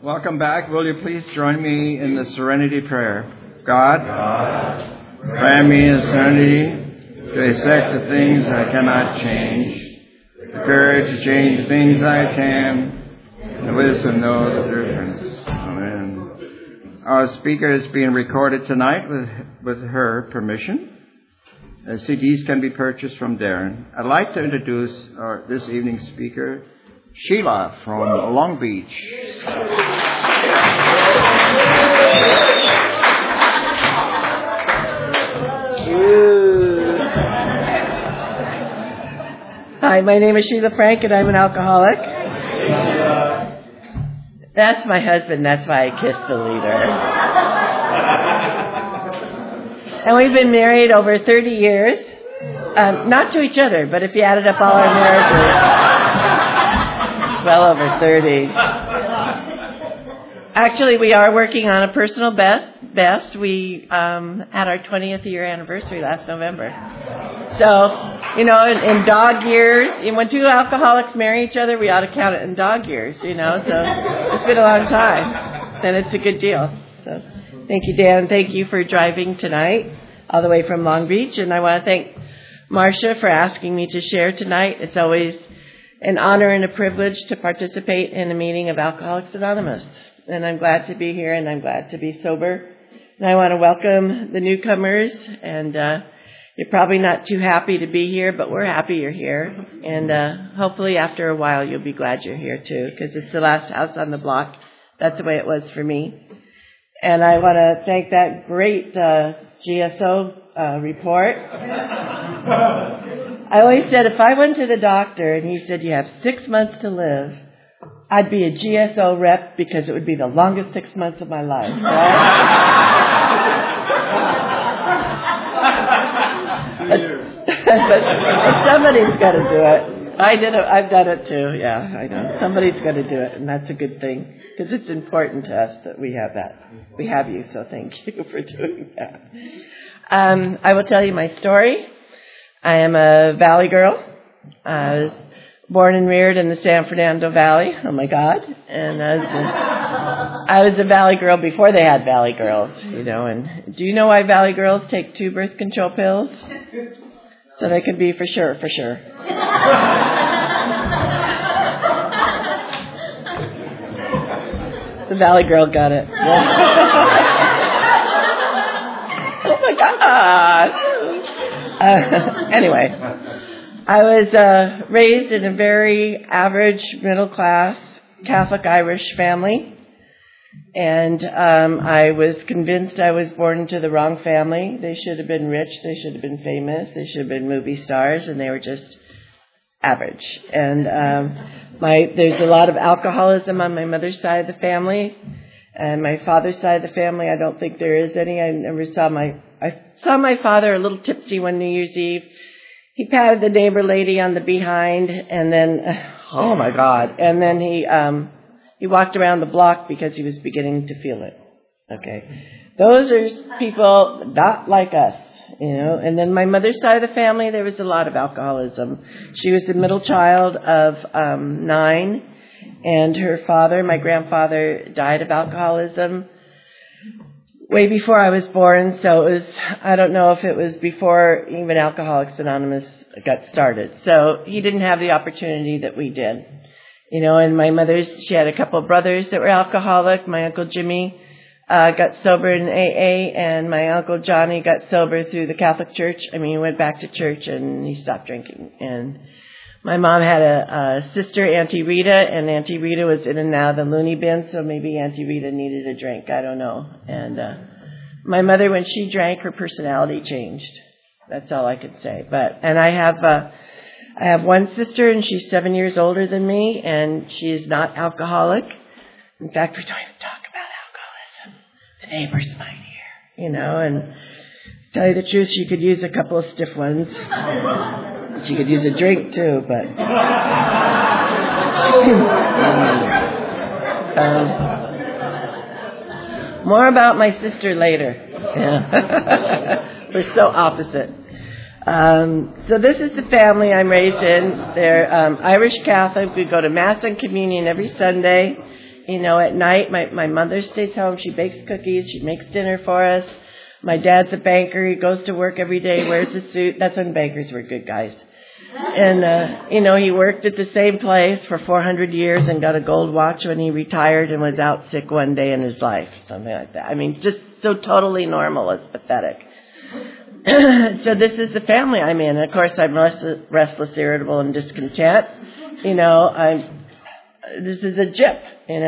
Welcome back. Will you please join me in the Serenity Prayer? God, grant me a serenity to accept the things I cannot change, the courage to change the things I can, and the wisdom to know the difference. Amen. Our speaker is being recorded tonight with her permission. CDs can be purchased from Darren. I'd like to introduce this evening's speaker, Sheila from Long Beach. Hi, my name is Sheila Frank, and I'm an alcoholic. That's my husband. That's why I kissed the leader. And we've been married over 30 years. Not to each other, but if you added up all our marriages, well over 30. Actually, we are working on a personal best. We had our 20th year anniversary last November. So, in dog years, when two alcoholics marry each other, we ought to count it in dog years, So it's been a long time. And it's a good deal. So thank you, Dan. Thank you for driving tonight all the way from Long Beach. And I want to thank Marcia for asking me to share tonight. It's always an honor and a privilege to participate in a meeting of Alcoholics Anonymous. And I'm glad to be here, and I'm glad to be sober. And I want to welcome the newcomers. And you're probably not too happy to be here, but we're happy you're here. And hopefully after a while you'll be glad you're here too, because it's the last house on the block. That's the way it was for me. And I want to thank that great GSO report. I always said if I went to the doctor and he said you have 6 months to live, I'd be a GSO rep because it would be the longest 6 months of my life, right? but somebody's got to do it. I've done it too, yeah, I know. Somebody's got to do it, and that's a good thing, because it's important to us that we have that. We have you, so thank you for doing that. I will tell you my story. I am a Valley girl. I was born and reared in the San Fernando Valley. Oh, my God. And I was a Valley girl before they had Valley girls, And do you know why Valley girls take 2 birth control pills? So they could be for sure. The Valley girl got it. Oh my God. Anyway, I was raised in a very average middle class Catholic Irish family. And I was convinced I was born into the wrong family. They should have been rich. They should have been famous. They should have been movie stars. And they were just average. And there's a lot of alcoholism on my mother's side of the family. And my father's side of the family, I don't think there is any. I saw my father a little tipsy one New Year's Eve. He patted the neighbor lady on the behind. And then, oh my God. And then he walked around the block because he was beginning to feel it. Okay. Those are people not like us, And then my mother's side of the family, there was a lot of alcoholism. She was the middle child of 9, and her father, my grandfather, died of alcoholism way before I was born. So it was, I don't know if it was before even Alcoholics Anonymous got started. So he didn't have the opportunity that we did. And my she had a couple of brothers that were alcoholic. My Uncle Jimmy got sober in AA, and my Uncle Johnny got sober through the Catholic Church. He went back to church, and he stopped drinking. And my mom had a sister, Auntie Rita, and Auntie Rita was in and out of the loony bin, so maybe Auntie Rita needed a drink. I don't know. And my mother, when she drank, her personality changed. That's all I can say. And I have one sister, and she's 7 years older than me, and she is not alcoholic. In fact, we don't even talk about alcoholism. The neighbors might hear, And to tell you the truth, she could use a couple of stiff ones. She could use a drink, too, but... more about my sister later. Yeah. We're so opposite. So this is the family I'm raised in. They're Irish Catholic. We go to Mass and Communion every Sunday. At night, my mother stays home. She bakes cookies. She makes dinner for us. My dad's a banker. He goes to work every day, wears a suit. That's when bankers were good guys. And, he worked at the same place for 400 years and got a gold watch when he retired and was out sick one day in his life. Something like that. Just so totally normal. It's pathetic. So this is the family I'm in. And of course, I'm restless, irritable, and discontent. This is a gyp, and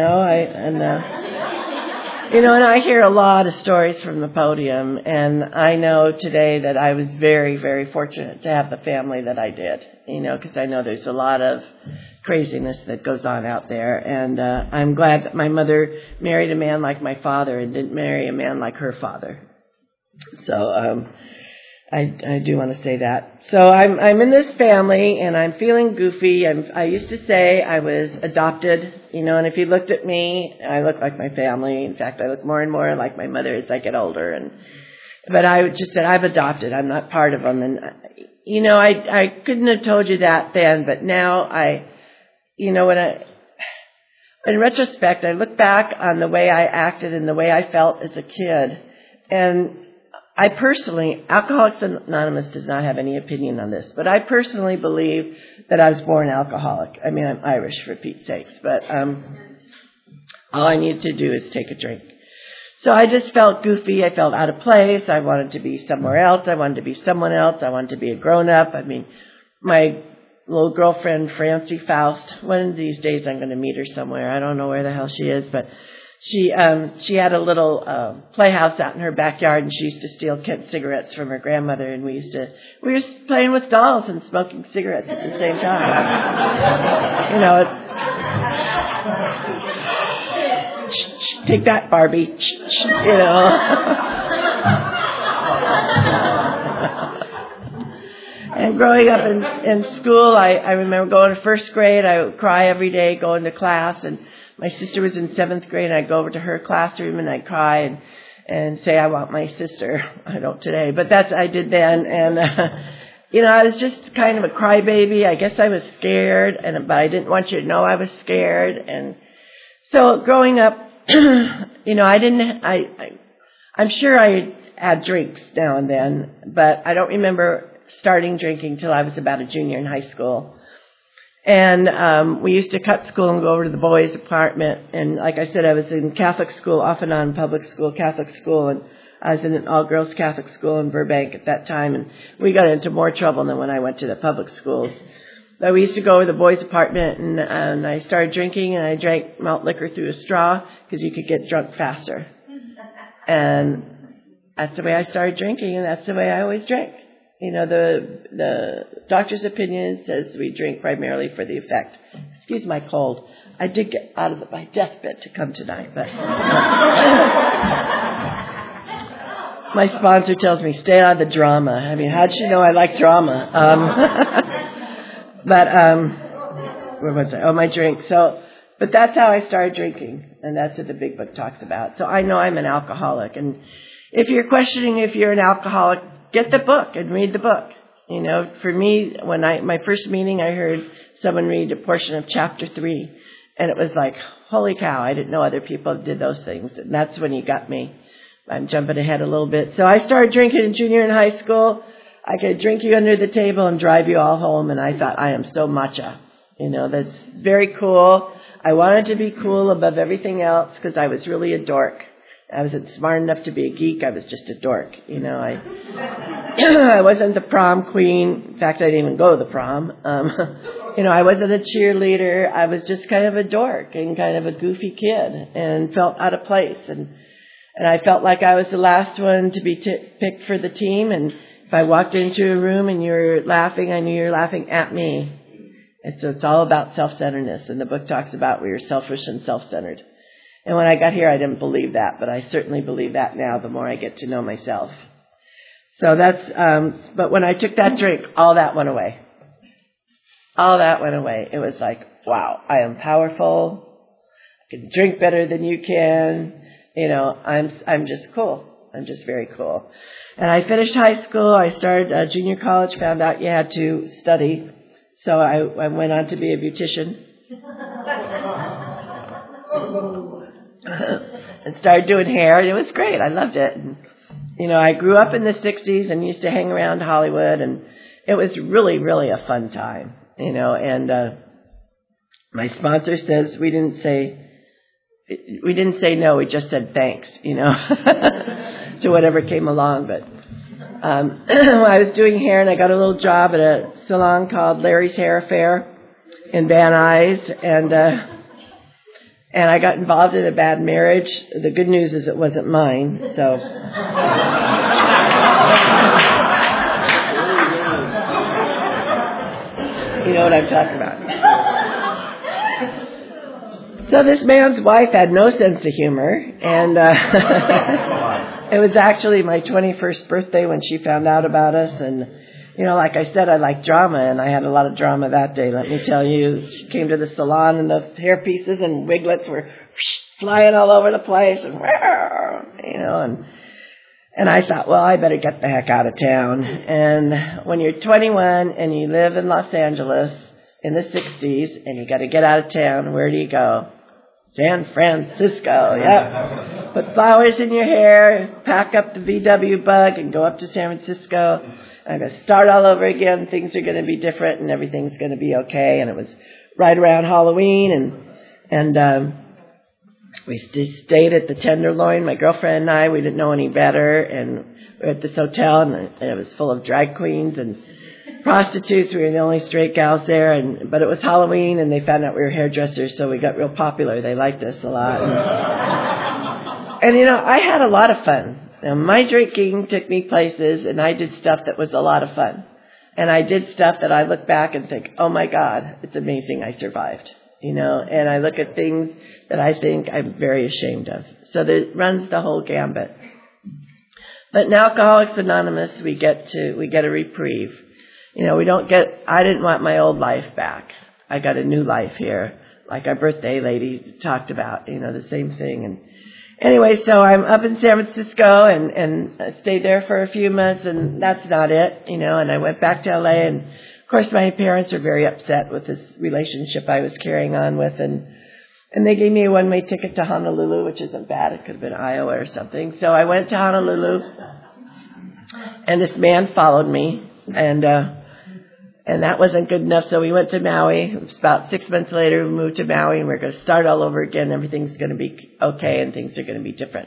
I hear a lot of stories from the podium, and I know today that I was very, very fortunate to have the family that I did, because I know there's a lot of craziness that goes on out there, and I'm glad that my mother married a man like my father and didn't marry a man like her father. So, I do want to say that. So I'm in this family, and I'm feeling goofy. I used to say I was adopted, and if you looked at me, I look like my family. In fact, I look more and more like my mother as I get older. But I just said, I'm adopted. I'm not part of them. And, I couldn't have told you that then, but now in retrospect, I look back on the way I acted and the way I felt as a kid, and I personally, Alcoholics Anonymous does not have any opinion on this, but I personally believe that I was born alcoholic. I'm Irish, for Pete's sakes, but all I needed to do is take a drink. So I just felt goofy. I felt out of place. I wanted to be somewhere else. I wanted to be someone else. I wanted to be a grown-up. My little girlfriend, Francie Faust, one of these days I'm going to meet her somewhere. I don't know where the hell she is, but She had a little playhouse out in her backyard, and she used to steal Kent cigarettes from her grandmother, and we were playing with dolls and smoking cigarettes at the same time. Take that, Barbie. And growing up in school, I remember going to first grade. I would cry every day going to class, and my sister was in 7th grade, and I'd go over to her classroom and I'd cry and say, I want my sister. I don't today, but I did then. And, I was just kind of a crybaby. I guess I was scared, but I didn't want you to know I was scared. And so growing up, I'm sure I had drinks now and then, but I don't remember starting drinking till I was about a junior in high school. And we used to cut school and go over to the boys' apartment. And like I said, I was in Catholic school, off and on public school, Catholic school, and I was in an all-girls Catholic school in Burbank at that time. And we got into more trouble than when I went to the public schools. But we used to go over to the boys' apartment, and I started drinking, and I drank malt liquor through a straw because you could get drunk faster. And that's the way I started drinking, and that's the way I always drank. The doctor's opinion says we drink primarily for the effect. Excuse my cold. I did get out of my deathbed to come tonight, but my sponsor tells me, stay out of the drama. How'd she know I like drama? Where was I? Oh, my drink. But that's how I started drinking, and that's what the Big Book talks about. So I know I'm an alcoholic, and if you're questioning if you're an alcoholic, get the book and read the book. For me, when my first meeting, I heard someone read a portion of chapter 3, and it was like, holy cow, I didn't know other people did those things. And that's when he got me. I'm jumping ahead a little bit. So I started drinking in junior in high school. I could drink you under the table and drive you all home, and I thought, I am so matcha. That's very cool. I wanted to be cool above everything else because I was really a dork. I wasn't smart enough to be a geek. I was just a dork. I wasn't the prom queen. In fact, I didn't even go to the prom. I wasn't a cheerleader. I was just kind of a dork and kind of a goofy kid and felt out of place. And I felt like I was the last one to be picked for the team. And if I walked into a room and you were laughing, I knew you were laughing at me. And so it's all about self-centeredness. And the book talks about we are selfish and self-centered. And when I got here, I didn't believe that, but I certainly believe that now the more I get to know myself. So but when I took that drink, all that went away. All that went away. It was like, wow, I am powerful. I can drink better than you can. I'm just cool. I'm just very cool. And I finished high school. I started junior college, found out you had to study. So I went on to be a beautician. and started doing hair, and it was great. I loved it. And, I grew up in the 60s and used to hang around Hollywood, and it was really, really a fun time, and my sponsor says we didn't say no, we just said thanks, to whatever came along. But I was doing hair, and I got a little job at a salon called Larry's Hair Affair in Van Nuys, and I got involved in a bad marriage. The good news is it wasn't mine, so. You know what I'm talking about. So this man's wife had no sense of humor, and it was actually my 21st birthday when she found out about us. And, like I said, I like drama, and I had a lot of drama that day, let me tell you. She came to the salon, and the hair pieces and wiglets were flying all over the place, and and I thought, well, I better get the heck out of town. And when you're 21 and you live in Los Angeles in the 60s and you got to get out of town, where do you go? San Francisco, yep. Put flowers in your hair, pack up the VW Bug, and go up to San Francisco. I'm going to start all over again. Things are going to be different, and everything's going to be okay. And it was right around Halloween, and we stayed at the Tenderloin, my girlfriend and I. We didn't know any better, and we were at this hotel, and it was full of drag queens and prostitutes. We were the only straight gals there, but it was Halloween, and they found out we were hairdressers, so we got real popular. They liked us a lot. And I had a lot of fun. My drinking took me places, and I did stuff that was a lot of fun. And I did stuff that I look back and think, oh my God, it's amazing I survived. And I look at things that I think I'm very ashamed of. So it runs the whole gambit. But in Alcoholics Anonymous, we get a reprieve. I didn't want my old life back. I got a new life here, like our birthday lady talked about, the same thing. And anyway, so I'm up in San Francisco and I stayed there for a few months, and that's not it, and I went back to LA, and of course my parents were very upset with this relationship I was carrying on with, and they gave me a one-way ticket to Honolulu, which isn't bad. It could have been Iowa or something. So I went to Honolulu, and this man followed me, and that wasn't good enough, so we went to Maui. It was about 6 months later, we moved to Maui, and we're going to start all over again. Everything's going to be okay, and things are going to be different.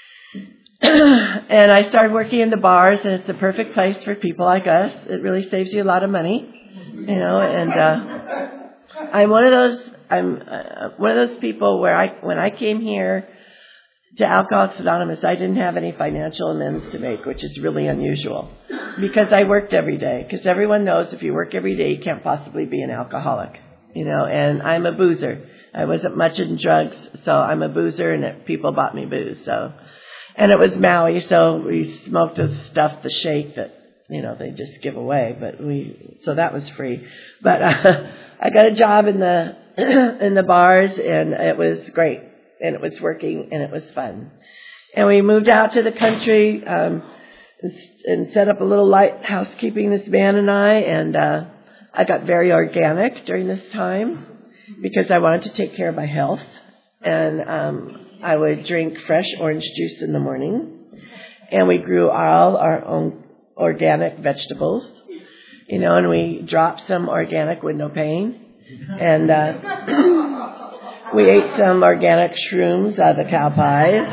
And I started working in the bars, and it's the perfect place for people like us. It really saves you a lot of money, and I'm one of those people where when I came here to Alcoholics Anonymous, I didn't have any financial amends to make, which is really unusual, because I worked every day. Because everyone knows if you work every day, you can't possibly be an alcoholic, and I'm a boozer. I wasn't much in drugs, so I'm a boozer, and people bought me booze. And it was Maui, so we smoked the stuff, the shake that, they just give away, so that was free. But I got a job in the bars, and it was great. And it was working, and it was fun. And we moved out to the country and set up a little lighthouse keeping, this man and I got very organic during this time because I wanted to take care of my health. And I would drink fresh orange juice in the morning. And we grew all our own organic vegetables, and we dropped some organic window pane. And we ate some organic shrooms out of the cow pies.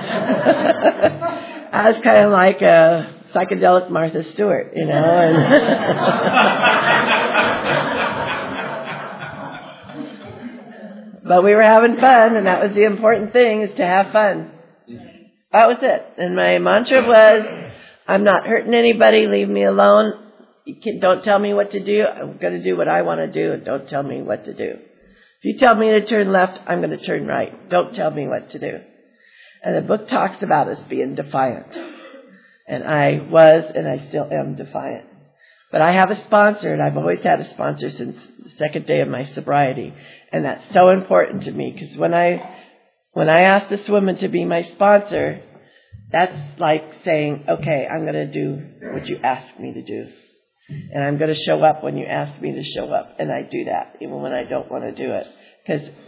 I was kind of like a psychedelic Martha Stewart, But we were having fun, and that was the important thing, is to have fun. That was it. And my mantra was, I'm not hurting anybody, leave me alone. Don't tell me what to do. I'm going to do what I want to do, and don't tell me what to do. If you tell me to turn left, I'm going to turn right. Don't tell me what to do. And the book talks about us being defiant. And I was, and I still am defiant. But I have a sponsor, and I've always had a sponsor since the second day of my sobriety. And that's so important to me, because when I asked this woman to be my sponsor, that's like saying, okay, I'm going to do what you asked me to do. And I'm going to show up when you ask me to show up. And I do that, even when I don't want to do it. Because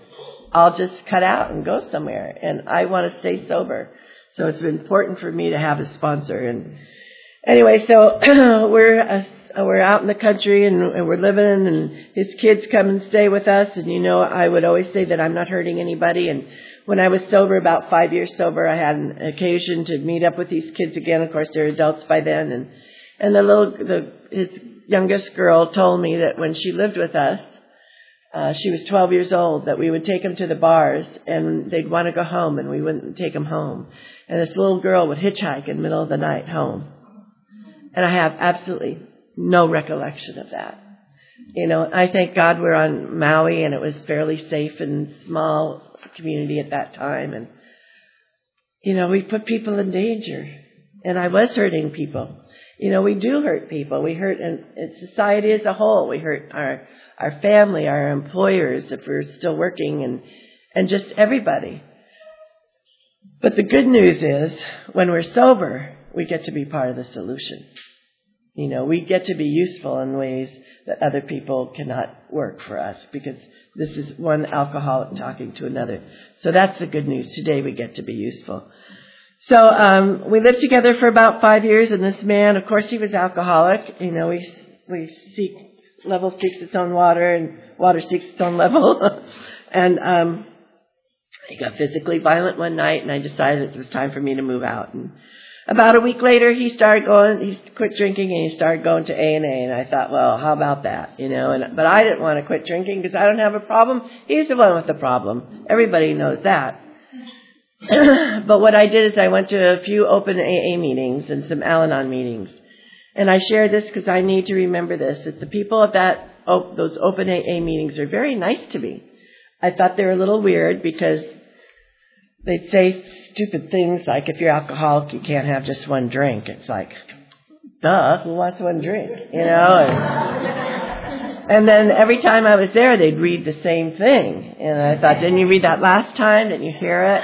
I'll just cut out and go somewhere. And I want to stay sober. So it's important for me to have a sponsor. And anyway, so we're out in the country and we're living, and his kids come and stay with us. And I would always say that I'm not hurting anybody. And when I was sober, about 5 years sober, I had an occasion to meet up with these kids again. Of course, they're adults by then. And his youngest girl told me that when she lived with us, she was 12 years old, that we would take them to the bars and they'd want to go home and we wouldn't take them home. And this little girl would hitchhike in the middle of the night home. And I have absolutely no recollection of that. I thank God we're on Maui and it was fairly safe and small community at that time. And, we put people in danger. And I was hurting people. We do hurt people. We hurt in society as a whole. We hurt our family, our employers, if we're still working, and just everybody. But the good news is, when we're sober, we get to be part of the solution. We get to be useful in ways that other people cannot work for us, because this is one alcoholic talking to another. So that's the good news. Today we get to be useful. So we lived together for about 5 years, and this man, of course, he was alcoholic. Level seeks its own water, and water seeks its own level. And he got physically violent one night, and I decided it was time for me to move out. And about a week later, he quit drinking, and he started going to A&A. And I thought, well, how about that? But I didn't want to quit drinking because I don't have a problem. He's the one with the problem. Everybody knows that. But what I did is I went to a few open AA meetings and some Al-Anon meetings. And I share this because I need to remember this, that the people at those open AA meetings are very nice to me. I thought they were a little weird because they'd say stupid things like, if you're alcoholic, you can't have just one drink. It's like, duh, who wants one drink? And then every time I was there, they'd read the same thing. And I thought, didn't you read that last time? Didn't you hear it?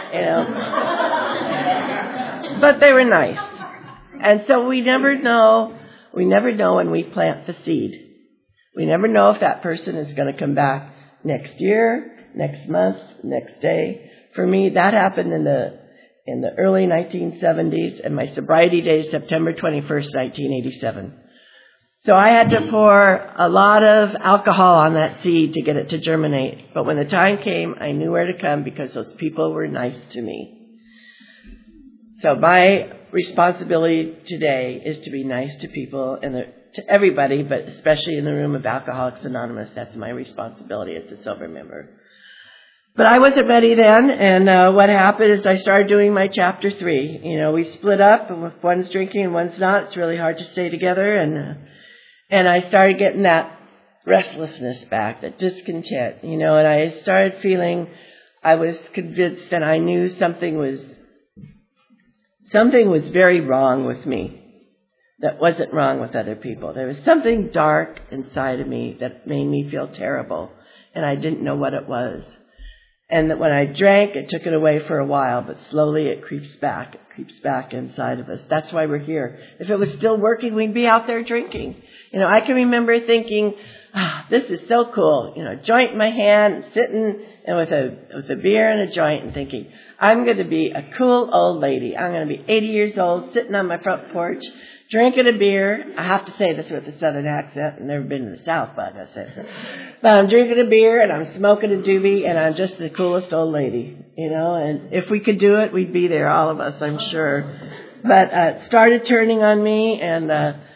But they were nice. And so we never know when we plant the seed. We never know if that person is going to come back next year, next month, next day. For me, that happened in the early 1970s, and my sobriety day is September 21st, 1987. So I had to pour a lot of alcohol on that seed to get it to germinate. But when the time came, I knew where to come because those people were nice to me. So my responsibility today is to be nice to people and to everybody, but especially in the room of Alcoholics Anonymous. That's my responsibility as a sober member. But I wasn't ready then, and what happened is I started doing my chapter 3. We split up, and if one's drinking and one's not, it's really hard to stay together, and I started getting that restlessness back, that discontent, and I started feeling, I was convinced that I knew something was very wrong with me that wasn't wrong with other people. There was something dark inside of me that made me feel terrible, and I didn't know what it was. And that when I drank, it took it away for a while, but slowly it creeps back inside of us. That's why we're here. If it was still working, we'd be out there drinking. I can remember thinking, this is so cool. Joint in my hand, sitting and with a beer and a joint, and thinking, I'm going to be a cool old lady. I'm going to be 80 years old, sitting on my front porch, drinking a beer. I have to say this with a southern accent. I've never been to the South, but I say so. But I'm drinking a beer and I'm smoking a doobie and I'm just the coolest old lady, and if we could do it, we'd be there, all of us, I'm sure. But it started turning on me, and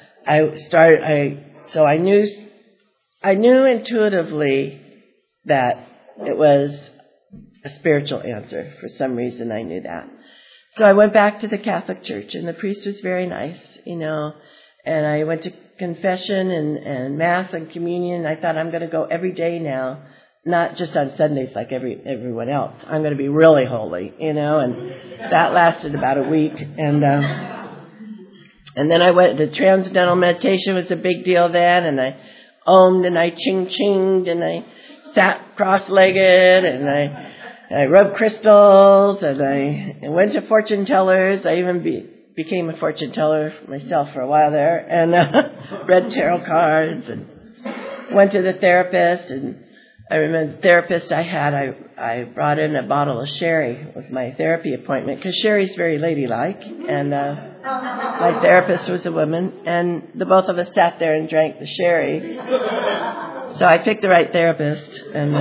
I knew intuitively that it was a spiritual answer. For some reason, I knew that. So I went back to the Catholic Church, and the priest was very nice, and I went to confession and Mass and communion. I thought, I'm going to go every day now, not just on Sundays like everyone else. I'm going to be really holy, and that lasted about a week. And then I went to Transcendental Meditation. Was a big deal then, and I ommed and I ching-chinged, and I sat cross-legged, and I rubbed crystals, and I went to fortune tellers. I even became a fortune teller myself for a while there, and read tarot cards, and went to the therapist, and I remember the therapist I had, I brought in a bottle of sherry with my therapy appointment because sherry's very ladylike, and my therapist was a woman, and the both of us sat there and drank the sherry. So I picked the right therapist, and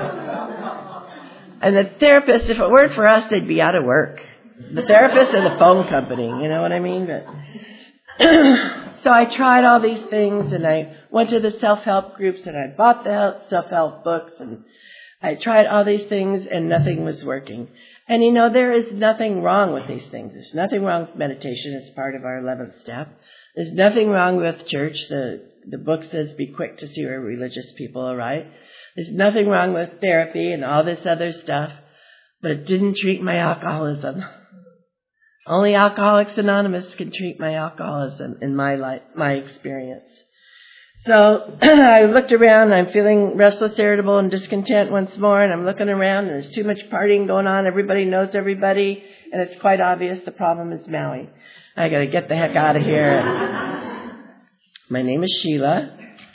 the therapist, if it weren't for us, they'd be out of work. The therapist and the phone company, you know what I mean? But so I tried all these things, and I went to the self-help groups, and I bought the self-help books, and I tried all these things, and nothing was working. And you know, there is nothing wrong with these things. There's nothing wrong with meditation. It's part of our 11th step. There's nothing wrong with church. The book says be quick to see where religious people are right. There's nothing wrong with therapy and all this other stuff, but it didn't treat my alcoholism. Only Alcoholics Anonymous can treat my alcoholism in my life, my experience. So I looked around, and I'm feeling restless, irritable, and discontent once more, and I'm looking around, and there's too much partying going on. Everybody knows everybody, and it's quite obvious the problem is Maui. I got to get the heck out of here. My name is Sheila.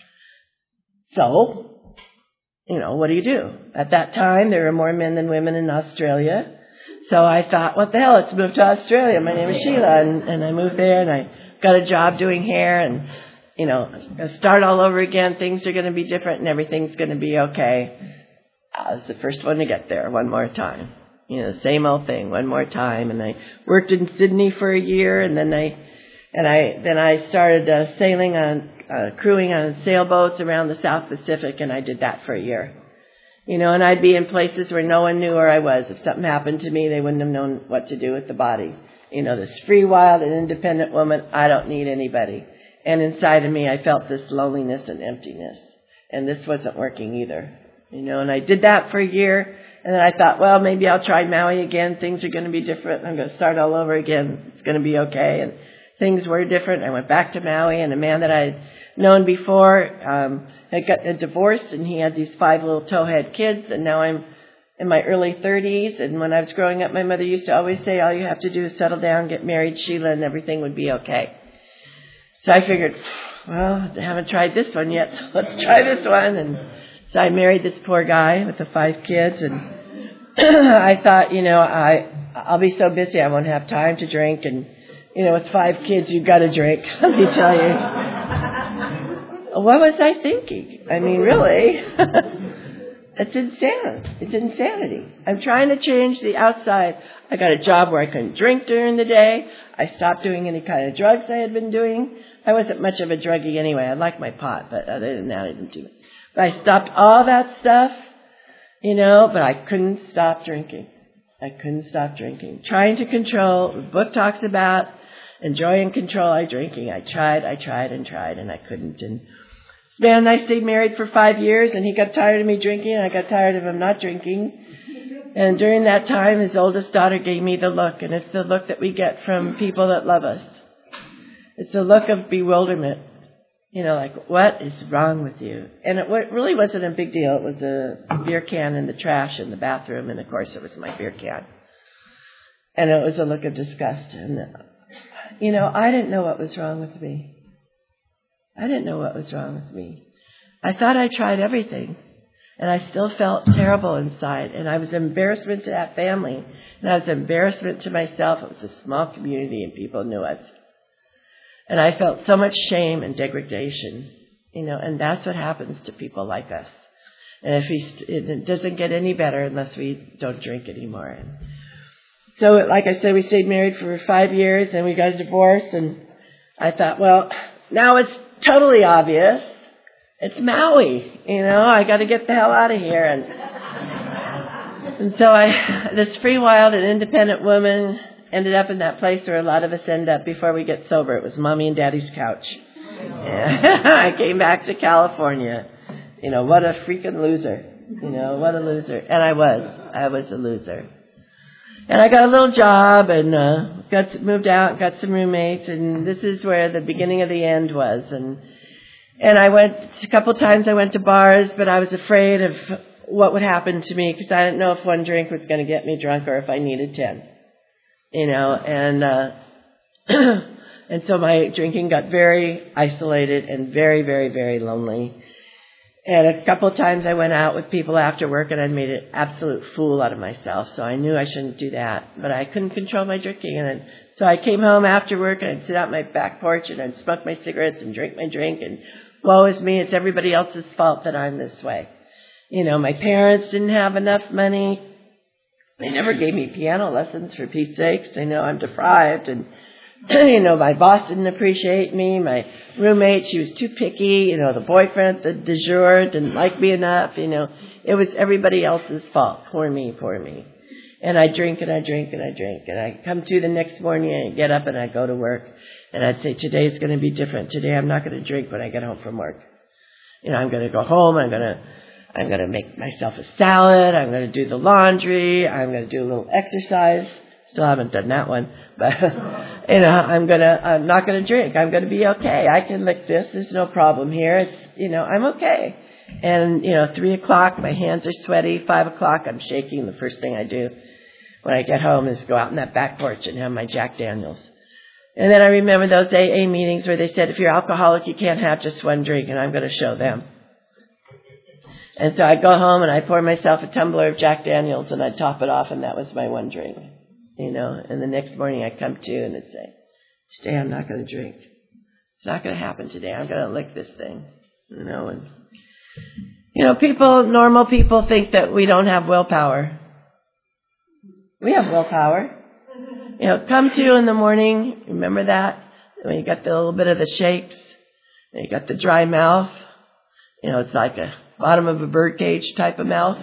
So, you know, what do you do? At that time, there were more men than women in Australia. So I thought, what the hell, let's move to Australia. My name is Sheila. And I moved there, and I got a job doing hair, and, you know, start all over again. Things are going to be different, and everything's going to be okay. I was the first one to get there one more time. You know, same old thing, one more time. And I worked in Sydney for a year, and then I started sailing on, crewing on sailboats around the South Pacific, and I did that for a year. You know, and I'd be in places where no one knew where I was. If something happened to me, they wouldn't have known what to do with the body. You know, this free, wild, and independent woman, I don't need anybody. And inside of me, I felt this loneliness and emptiness. And this wasn't working either. You know, and I did that for a year. And then I thought, well, maybe I'll try Maui again. Things are going to be different. I'm going to start all over again. It's going to be okay. And things were different. I went back to Maui, and a man that I'd known before had got a divorce, and he had these 5 little towhead kids, and now I'm in my early 30s, and when I was growing up, my mother used to always say, all you have to do is settle down, get married, Sheila, and everything would be okay. So I figured, well, I haven't tried this one yet, so let's try this one. And so I married this poor guy with the 5 kids, and I thought, you know, I'll be so busy I won't have time to drink, and, you know, with 5 kids, you've got to drink, let me tell you. What was I thinking? I mean, really? It's insanity. I'm trying to change the outside. I got a job where I couldn't drink during the day. I stopped doing any kind of drugs I had been doing. I wasn't much of a druggie anyway. I liked my pot, but other than that, I didn't do it. But I stopped all that stuff, you know, but I couldn't stop drinking. Trying to control. The book talks about enjoy and control our drinking. I tried, and I couldn't. And man, I stayed married for 5 years, and he got tired of me drinking, and I got tired of him not drinking. And during that time, his oldest daughter gave me the look, and it's the look that we get from people that love us. It's a look of bewilderment. You know, like, what is wrong with you? And it really wasn't a big deal. It was a beer can in the trash in the bathroom, and of course it was my beer can. And it was a look of disgust. And, you know, I didn't know what was wrong with me. I thought I tried everything, and I still felt terrible inside. And I was embarrassment to that family, and I was embarrassment to myself. It was a small community, and people knew us. And I felt so much shame and degradation, you know, and that's what happens to people like us. And it doesn't get any better unless we don't drink anymore. And so, like I said, we stayed married for 5 years, and we got a divorce, and I thought, well, now it's totally obvious. It's Maui, you know, I got to get the hell out of here. And so this free, wild, and independent woman ended up in that place where a lot of us end up before we get sober. It was Mommy and Daddy's couch. Yeah. I came back to California. You know, what a freaking loser. You know, what a loser. And I was a loser. And I got a little job and moved out, got some roommates, and this is where the beginning of the end was. And I went, a couple times I went to bars, but I was afraid of what would happen to me because I didn't know if one drink was going to get me drunk or if I needed 10. You know, and so my drinking got very isolated and very, very, very lonely. And a couple of times I went out with people after work and I'd made an absolute fool out of myself. So I knew I shouldn't do that. But I couldn't control my drinking. And so I came home after work and I'd sit out my back porch and I'd smoke my cigarettes and drink my drink. And woe is me, it's everybody else's fault that I'm this way. You know, my parents didn't have enough money. They never gave me piano lessons, for Pete's sakes. They know I'm deprived. And, you know, my boss didn't appreciate me. My roommate, she was too picky. You know, the boyfriend, the du jour, didn't like me enough. You know, it was everybody else's fault. Poor me, poor me. And I drink and I drink and I drink. And I come to the next morning and I get up and I go to work. And I'd say, today's going to be different. Today I'm not going to drink when I get home from work. You know, I'm going to go home. I'm going to make myself a salad. I'm going to do the laundry. I'm going to do a little exercise. Still haven't done that one. But, you know, I'm not going to drink. I'm going to be okay. I can lick this. There's no problem here. It's, you know, I'm okay. And, you know, 3 o'clock, my hands are sweaty. 5 o'clock, I'm shaking. The first thing I do when I get home is go out on that back porch and have my Jack Daniels. And then I remember those AA meetings where they said, if you're alcoholic, you can't have just one drink, and I'm going to show them. And so I'd go home and I'd pour myself a tumbler of Jack Daniels and I'd top it off, and that was my one drink. You know, and the next morning I'd come to and I'd say, today I'm not going to drink. It's not going to happen today. I'm going to lick this thing. You know, and, you know, normal people think that we don't have willpower. We have willpower. You know, come to in the morning, remember that? When you got the little bit of the shakes, and you got the dry mouth. You know, it's like a bottom of a birdcage type of mouth.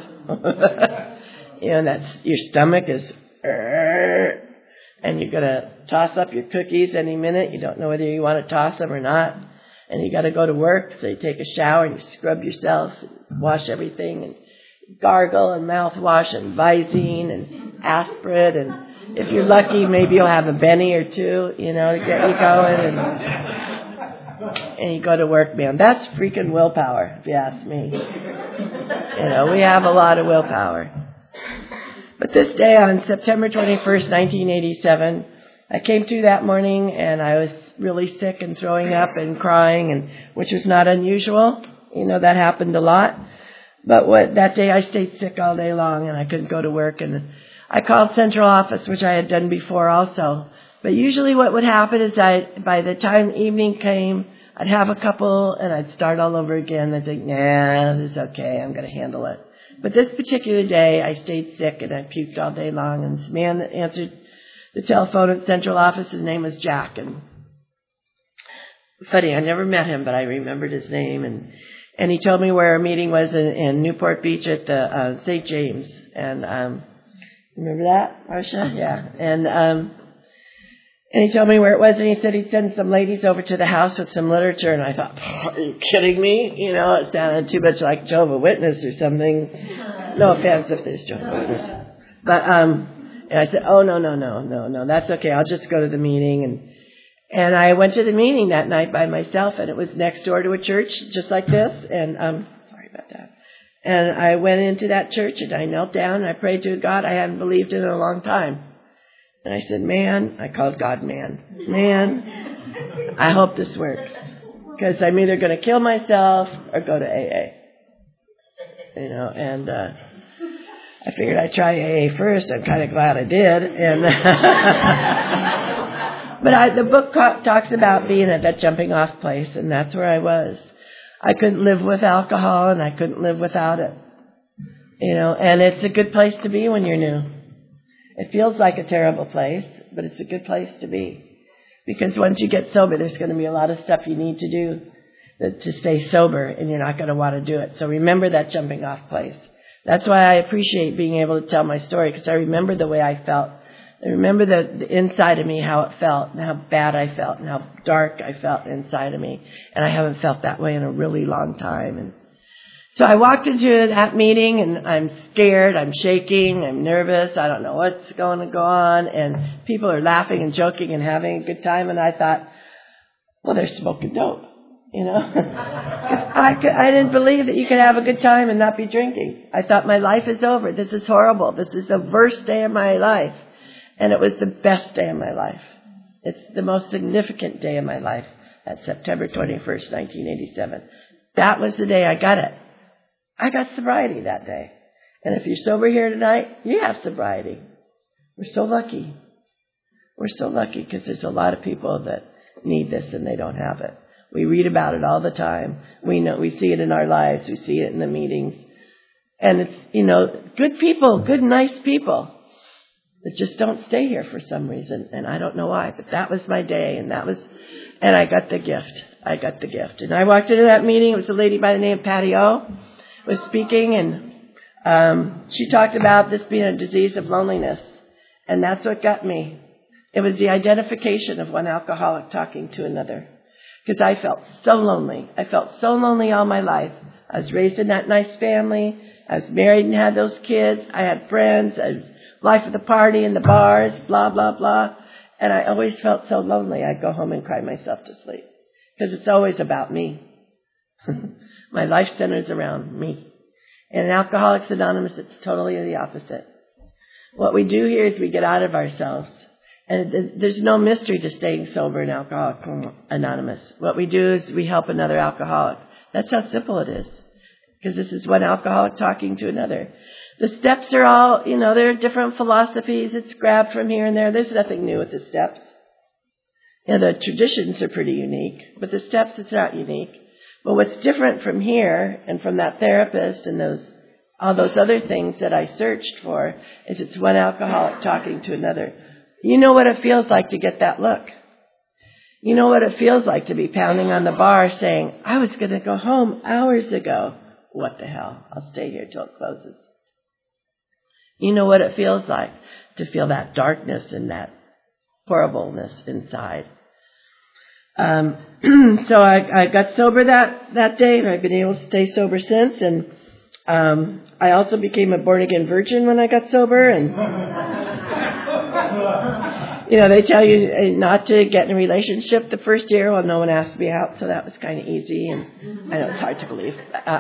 You know, and that's, your stomach is, and you're going to toss up your cookies any minute. You don't know whether you want to toss them or not. And you got to go to work, so you take a shower and you scrub yourself, wash everything, and gargle and mouthwash and Visine and aspirin, and if you're lucky, maybe you'll have a Benny or two, you know, to get you going, and you go to work, man. That's freaking willpower, if you ask me. You know, we have a lot of willpower. But this day, on September 21st, 1987, I came to that morning and I was really sick and throwing up and crying, and which was not unusual. You know, that happened a lot. But that day I stayed sick all day long and I couldn't go to work, and I called central office, which I had done before also. But usually what would happen is by the time evening came, I'd have a couple and I'd start all over again. I'd think, nah, this is okay. I'm going to handle it. But this particular day, I stayed sick and I puked all day long. And this man that answered the telephone at central office, his name was Jack. And funny, I never met him, but I remembered his name. And he told me where our meeting was in Newport Beach at the St. James. And remember that, Marcia? Yeah. And he told me where it was, and he said he'd send some ladies over to the house with some literature. And I thought, are you kidding me? You know, it sounded too much like Jehovah's Witness or something. No offense if there's Jehovah's Witness. But and I said, oh, no, that's okay. I'll just go to the meeting. And I went to the meeting that night by myself, and it was next door to a church just like this. And sorry about that. And I went into that church, and I knelt down, and I prayed to a God I hadn't believed in a long time. And I said, man, I called God man, I hope this works. Because I'm either going to kill myself or go to AA. You know, and I figured I'd try AA first. I'm kind of glad I did. And but the book talks about being at that jumping off place, and that's where I was. I couldn't live with alcohol, and I couldn't live without it. You know, and it's a good place to be when you're new. It feels like a terrible place, but it's a good place to be. Because once you get sober, there's going to be a lot of stuff you need to do to stay sober, and you're not going to want to do it. So remember that jumping off place. That's why I appreciate being able to tell my story, because I remember the way I felt. I remember the inside of me, how it felt, and how bad I felt, and how dark I felt inside of me. And I haven't felt that way in a really long time. And so I walked into that meeting, and I'm scared, I'm shaking, I'm nervous, I don't know what's going to go on, and people are laughing and joking and having a good time, and I thought, well, they're smoking dope, you know. I didn't believe that you could have a good time and not be drinking. I thought, my life is over, this is horrible, this is the worst day of my life, and it was the best day of my life. It's the most significant day of my life, that September 21st, 1987. That was the day I got it. I got sobriety that day. And if you're sober here tonight, you have sobriety. We're so lucky. We're so lucky because there's a lot of people that need this and they don't have it. We read about it all the time. We see it in our lives. We see it in the meetings. And it's, good people, good, nice people that just don't stay here for some reason. And I don't know why, but that was my day. And I got the gift. I got the gift. And I walked into that meeting. It was a lady by the name of Patty O was speaking, and she talked about this being a disease of loneliness. And that's what got me. It was the identification of one alcoholic talking to another. Because I felt so lonely. I felt so lonely all my life. I was raised in that nice family. I was married and had those kids. I had friends. I was life of the party and the bars, blah, blah, blah. And I always felt so lonely. I'd go home and cry myself to sleep. Because it's always about me. My life centers around me. And in Alcoholics Anonymous, it's totally the opposite. What we do here is we get out of ourselves. And there's no mystery to staying sober in Alcoholics Anonymous. What we do is we help another alcoholic. That's how simple it is. Because this is one alcoholic talking to another. The steps are all, there are different philosophies. It's grabbed from here and there. There's nothing new with the steps. The traditions are pretty unique, but the steps, it's not unique. But what's different from here and from that therapist and all those other things that I searched for is it's one alcoholic talking to another. You know what it feels like to get that look. You know what it feels like to be pounding on the bar saying, I was going to go home hours ago. What the hell? I'll stay here till it closes. You know what it feels like to feel that darkness and that horribleness inside. So I got sober that day, and I've been able to stay sober since. And I also became a born-again virgin when I got sober. And, they tell you not to get in a relationship the first year. Well, no one asked me out, so that was kind of easy. And I know it's hard to believe.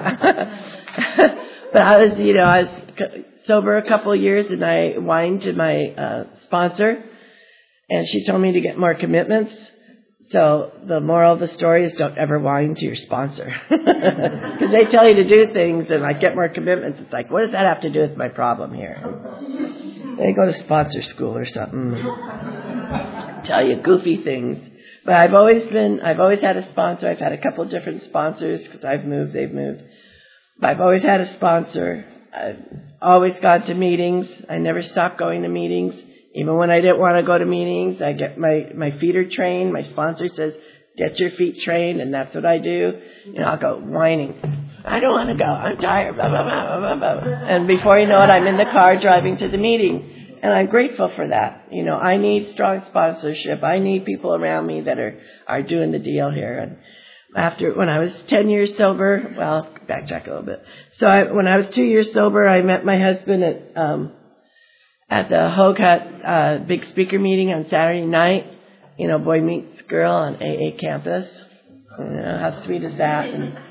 But I was sober a couple of years, and I whined to my sponsor, and she told me to get more commitments. So the moral of the story is don't ever whine to your sponsor. Because they tell you to do things and get more commitments. It's like, what does that have to do with my problem here? They go to sponsor school or something. Tell you goofy things. But I've always had a sponsor. I've had a couple different sponsors because I've moved, they've moved. But I've always had a sponsor. I've always gone to meetings. I never stopped going to meetings. Even when I didn't want to go to meetings, I get my feet are trained. My sponsor says, get your feet trained, and that's what I do. I'll go whining. I don't want to go. I'm tired. Blah, blah, blah, blah, blah, blah. And before you know it, I'm in the car driving to the meeting. And I'm grateful for that. I need strong sponsorship. I need people around me that are doing the deal here. And when I was 10 years sober, well, backtrack a little bit. So when I was 2 years sober, I met my husband at the Hoag Hut big speaker meeting on Saturday night. Boy meets girl on AA campus. How sweet is that?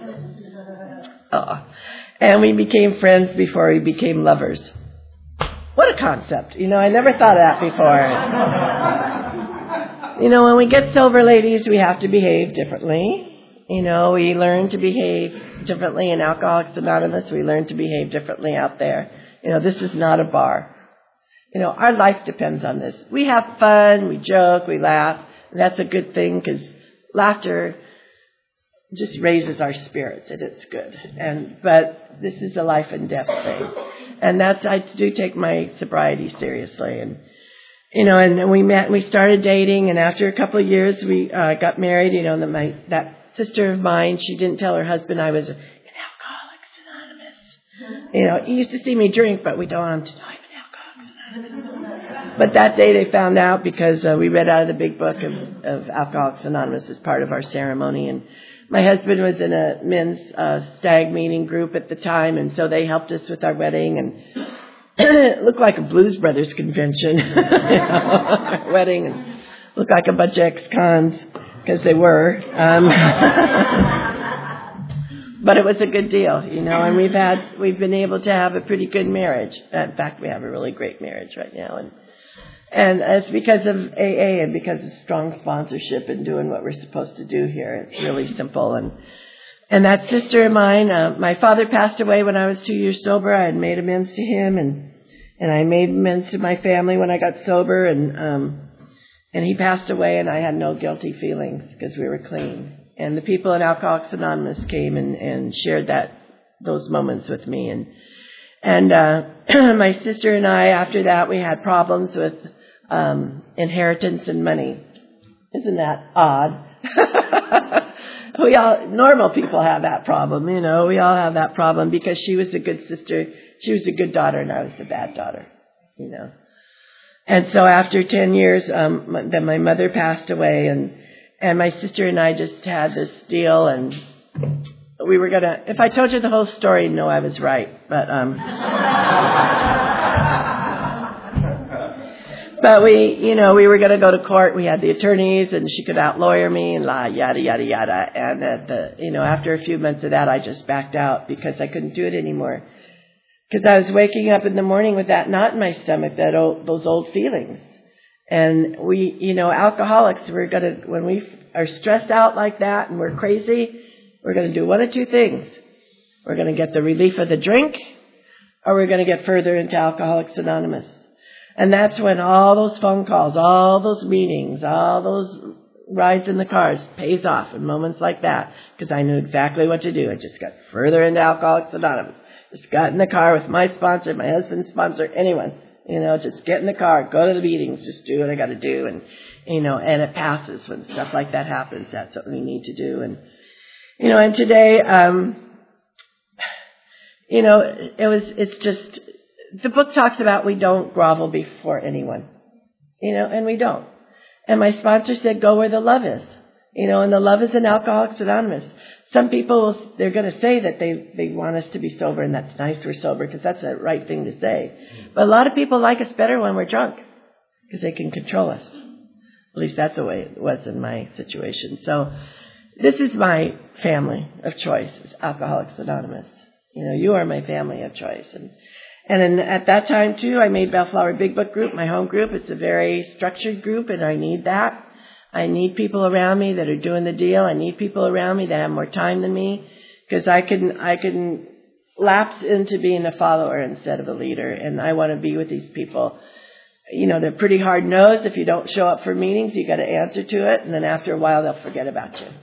And we became friends before we became lovers. What a concept. I never thought of that before. When we get sober, ladies, we have to behave differently. We learn to behave differently in Alcoholics Anonymous. We learn to behave differently out there. This is not a bar. Our life depends on this. We have fun, we joke, we laugh. And that's a good thing because laughter just raises our spirits and it's good. But this is a life and death thing. And I do take my sobriety seriously. And we met and we started dating, and after a couple of years we got married. That sister of mine, she didn't tell her husband I was in Alcoholics Anonymous. He used to see me drink, but we don't want him to know I'm in Alcoholics Anonymous. But that day they found out because we read out of the big book of Alcoholics Anonymous as part of our ceremony. And my husband was in a men's stag meeting group at the time, and so they helped us with our wedding. And it looked like a Blues Brothers convention, our wedding, and looked like a bunch of ex-cons, because they were. But it was a good deal, and we've been able to have a pretty good marriage. In fact, we have a really great marriage right now. And it's because of AA and because of strong sponsorship and doing what we're supposed to do here. It's really simple. And that sister of mine, my father passed away when I was 2 years sober. I had made amends to him, and I made amends to my family when I got sober, and he passed away, and I had no guilty feelings because we were clean. And the people in Alcoholics Anonymous came and shared those moments with me, and my sister and I, after that, we had problems with inheritance and money. Isn't that odd? Normal people have that problem, we all have that problem because she was a good sister, she was a good daughter, and I was the bad daughter, And so after 10 years, then my mother passed away, and my sister and I just had this deal, and we were gonna, if I told you the whole story, no, I was right, but, but we were going to go to court. We had the attorneys, and she could out-lawyer me, and yada, yada, yada. And after a few months of that, I just backed out because I couldn't do it anymore. Because I was waking up in the morning with that knot in my stomach, those old feelings. And we, alcoholics, when we are stressed out like that and we're crazy, we're going to do one of two things. We're going to get the relief of the drink, or we're going to get further into Alcoholics Anonymous. And that's when all those phone calls, all those meetings, all those rides in the cars pays off in moments like that, because I knew exactly what to do. I just got further into Alcoholics Anonymous. Just got in the car with my sponsor, my husband's sponsor, anyone. Just get in the car, go to the meetings, just do what I got to do. And it passes when stuff like that happens. That's what we need to do. And today, it's just, the book talks about we don't grovel before anyone, and we don't. And my sponsor said, go where the love is, and the love is in Alcoholics Anonymous. Some people, they're going to say that they want us to be sober, and that's nice we're sober, because that's the right thing to say. But a lot of people like us better when we're drunk, because they can control us. At least that's the way it was in my situation. So this is my family of choice, is Alcoholics Anonymous. You are my family of choice. And at that time, too, I made Bellflower Big Book Group my home group. It's a very structured group, and I need that. I need people around me that are doing the deal. I need people around me that have more time than me, because I can lapse into being a follower instead of a leader, and I want to be with these people. They're pretty hard-nosed. If you don't show up for meetings, you got to answer to it, and then after a while, they'll forget about you.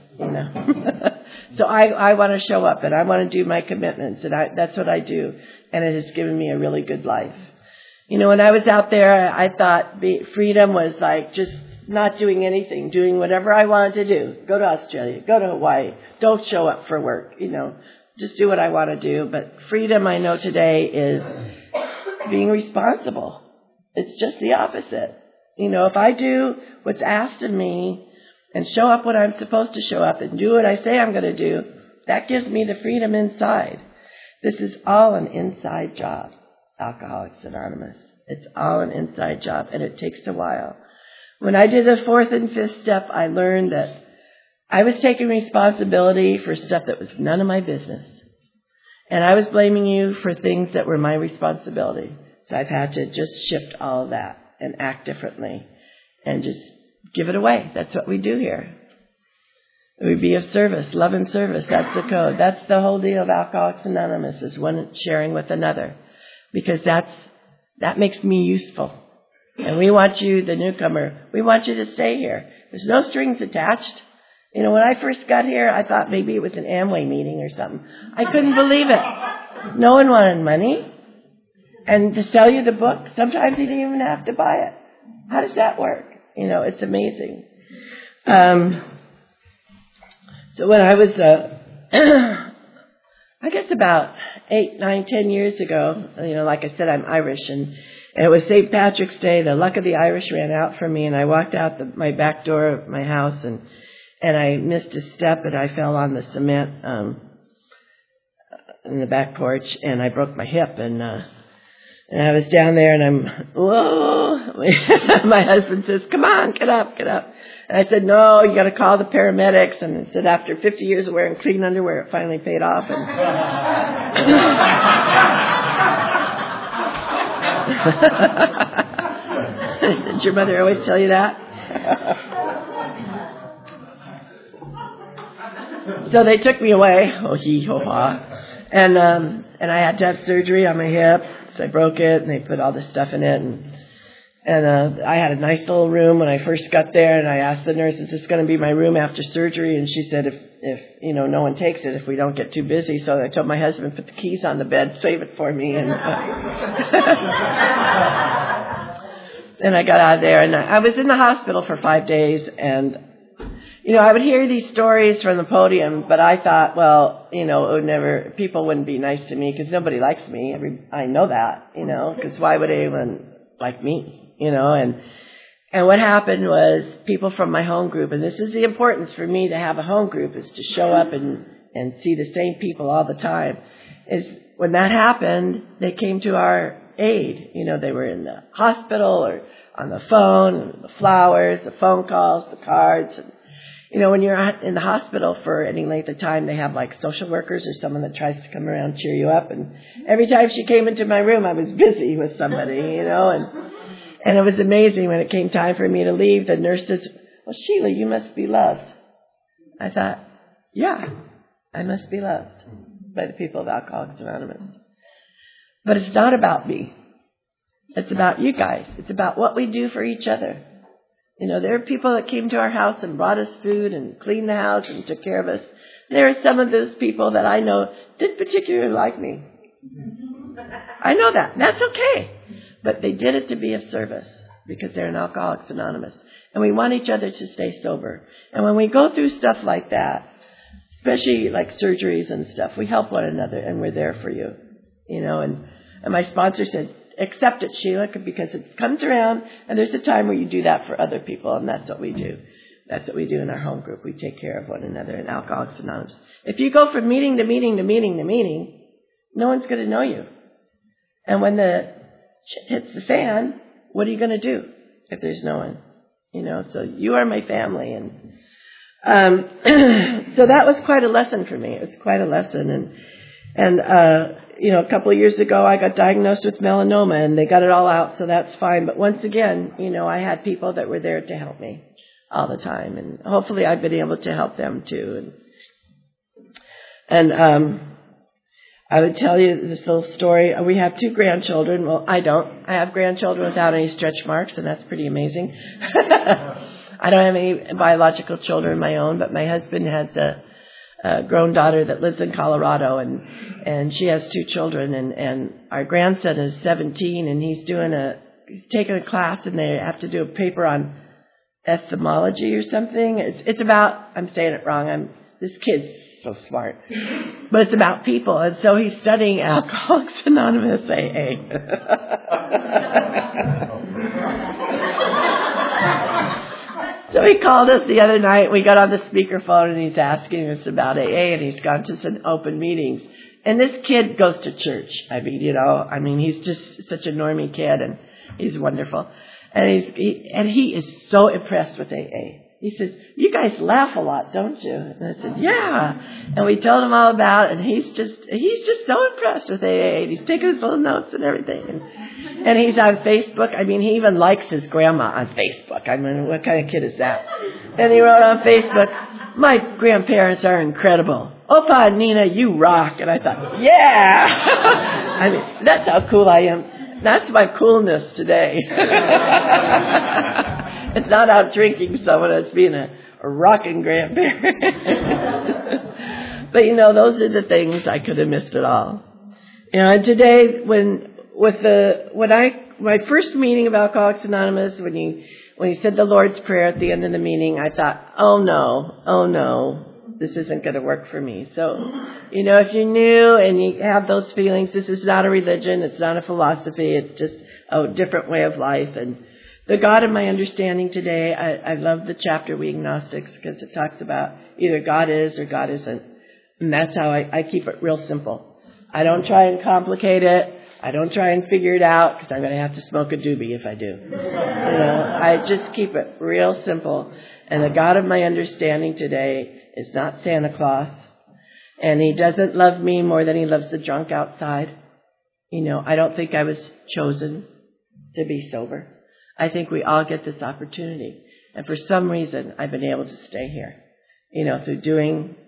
So I want to show up, and I want to do my commitments, and that's what I do. And it has given me a really good life. When I was out there, I thought freedom was like just not doing anything, doing whatever I wanted to do. Go to Australia, go to Hawaii, don't show up for work, just do what I want to do. But freedom, I know today, is being responsible. It's just the opposite. If I do what's asked of me and show up when I'm supposed to show up and do what I say I'm going to do, that gives me the freedom inside. This is all an inside job, Alcoholics Anonymous. It's all an inside job, and it takes a while. When I did the fourth and fifth step, I learned that I was taking responsibility for stuff that was none of my business. And I was blaming you for things that were my responsibility. So I've had to just shift all of that and act differently and just give it away. That's what we do here. We be of service, love and service. That's the code. That's the whole deal of Alcoholics Anonymous, is one sharing with another, because that makes me useful. And we want you, the newcomer, we want you to stay here. There's no strings attached. When I first got here, I thought maybe it was an Amway meeting or something. I couldn't believe it. No one wanted money. And to sell you the book, sometimes you didn't even have to buy it. How does that work? It's amazing. So when I was, I guess about 8, 9, 10 years ago, like I said, I'm Irish, and it was St. Patrick's Day. The luck of the Irish ran out for me, and I walked out my back door of my house, and I missed a step, and I fell on the cement in the back porch, and I broke my hip, and I was down there, and whoa. My husband says, come on, get up. And I said, no, you got to call the paramedics. And I said, after 50 years of wearing clean underwear, it finally paid off. And did your mother always tell you that? So they took me away. Oh, hee, ho, ha. And I had to have surgery on my hip. So I broke it, and they put all this stuff in it. And I had a nice little room when I first got there, and I asked the nurse, is this going to be my room after surgery? And she said, if no one takes it, if we don't get too busy. So I told my husband, put the keys on the bed, save it for me. And and I got out of there, and I was in the hospital for 5 days, and I would hear these stories from the podium, but I thought, well, people wouldn't be nice to me because nobody likes me. I know that, because why would anyone like me, And what happened was people from my home group, and this is the importance for me to have a home group, is to show up and see the same people all the time, is when that happened, they came to our aid. They were in the hospital or on the phone, the flowers, the phone calls, the cards. And, when you're in the hospital for any length of time, they have like social workers or someone that tries to come around and cheer you up. And every time she came into my room, I was busy with somebody, and it was amazing when it came time for me to leave. The nurse says, well, Sheila, you must be loved. I thought, yeah, I must be loved by the people of Alcoholics Anonymous. But it's not about me. It's about you guys. It's about what we do for each other. There are people that came to our house and brought us food and cleaned the house and took care of us. There are some of those people that I know didn't particularly like me. I know that. That's okay. But they did it to be of service because they're in Alcoholics Anonymous. And we want each other to stay sober. And when we go through stuff like that, especially like surgeries and stuff, we help one another and we're there for you. And my sponsor said, accept it, Sheila, because it comes around and there's a time where you do that for other people, and that's what we do. That's what we do in our home group. We take care of one another in Alcoholics Anonymous. If you go from meeting to meeting to meeting to meeting, no one's going to know you. And when the shit hits the fan, what are you going to do if there's no one? So you are my family. And so that was quite a lesson for me. It was quite a lesson. And a couple of years ago, I got diagnosed with melanoma, and they got it all out, so that's fine. But once again, I had people that were there to help me all the time, and hopefully I've been able to help them too. And I would tell you this little story. We have 2 grandchildren. Well, I don't. I have grandchildren without any stretch marks, and that's pretty amazing. I don't have any biological children of my own, but my husband has a grown daughter that lives in Colorado, and she has 2 children, and our grandson is 17, and he's taking a class, and they have to do a paper on etymology or something. It's about, I'm saying it wrong, this kid's so smart, but it's about people, and so he's studying Alcoholics Anonymous AA. So he called us the other night. We got on the speakerphone, and he's asking us about AA, and he's gone to some open meetings. And this kid goes to church. He's just such a normie kid, and he's wonderful. And he is so impressed with AA. He says, you guys laugh a lot, don't you? And I said, yeah. And we told him all about it, and he's just so impressed with AA. And he's taking his little notes and everything. And he's on Facebook. He even likes his grandma on Facebook. What kind of kid is that? And he wrote on Facebook, my grandparents are incredible. Opa and Nina, you rock. And I thought, yeah. That's how cool I am. That's my coolness today. It's not out drinking someone, it's being a rocking grandparent. But those are the things I could have missed it all. And today, my first meeting of Alcoholics Anonymous, when you said the Lord's Prayer at the end of the meeting, I thought, oh no, this isn't going to work for me. So, if you're new and you have those feelings, this is not a religion, it's not a philosophy, it's just a different way of life. And the God of my understanding today, I love the chapter, We Agnostics, because it talks about either God is or God isn't. And that's how I keep it real simple. I don't try and complicate it. I don't try and figure it out, because I'm going to have to smoke a doobie if I do. I just keep it real simple. And the God of my understanding today is not Santa Claus. And he doesn't love me more than he loves the drunk outside. I don't think I was chosen to be sober. I think we all get this opportunity. And for some reason, I've been able to stay here, through doing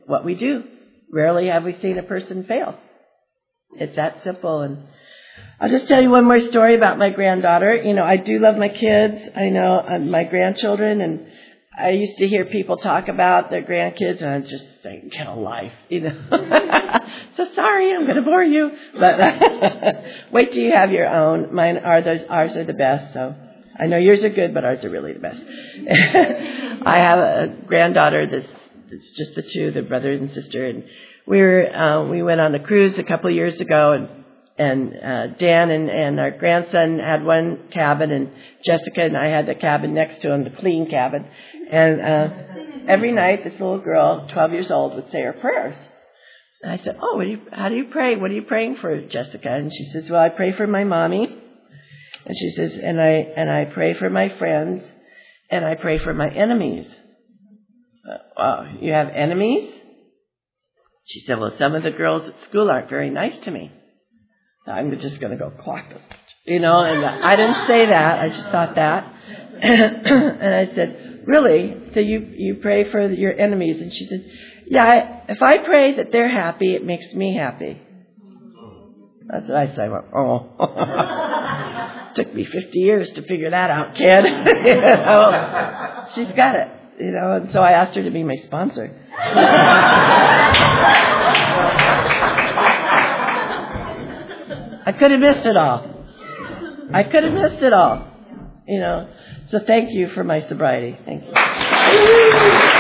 what we do. Rarely have we seen a person fail. It's that simple. And I'll just tell you one more story about my granddaughter. I do love my kids. I know my grandchildren, and I used to hear people talk about their grandkids, and I was just saying, get a life, So sorry, I'm going to bore you. But wait till you have your own. Ours are the best, so I know yours are good, but ours are really the best. I have a granddaughter it's just the two, the brother and sister, and we went on a cruise a couple of years ago, and Dan and our grandson had one cabin, and Jessica and I had the cabin next to him, the clean cabin. And every night, this little girl, 12 years old, would say her prayers. And I said, how do you pray? What are you praying for, Jessica? And she says, well, I pray for my mommy. And she says, and I pray for my friends, and I pray for my enemies. You have enemies? She said, well, some of the girls at school aren't very nice to me. I'm just going to go clock this. And I didn't say that. I just thought that. And I said, really? So you pray for your enemies? And she said, yeah, if I pray that they're happy, it makes me happy. That's what I said. I went, Took me 50 years to figure that out, kid. She's got it. And so I asked her to be my sponsor. I could have missed it all. So thank you for my sobriety. Thank you.